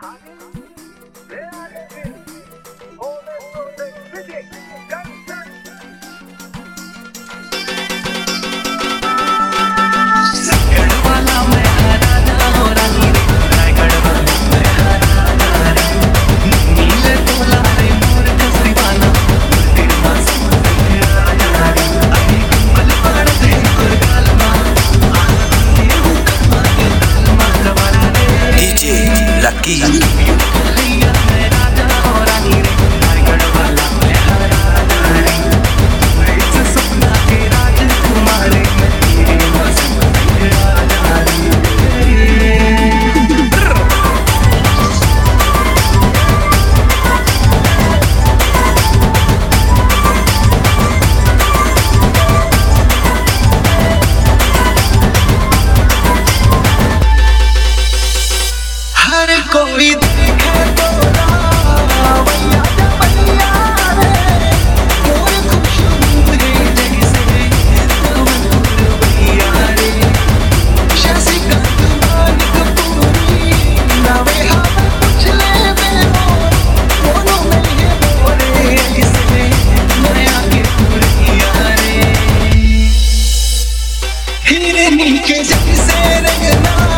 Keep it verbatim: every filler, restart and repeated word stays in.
कोई देखे तो रावैया जवैया रे, मोर खुशबू है जैसे तवन्नुर भैया रे। शशिकांत मालिक पूरी नावे हम पूछ ले मोर, दोनों में ये मोरे ऐसे नया के पुरिया रे। हिरनी के जैसे रंगना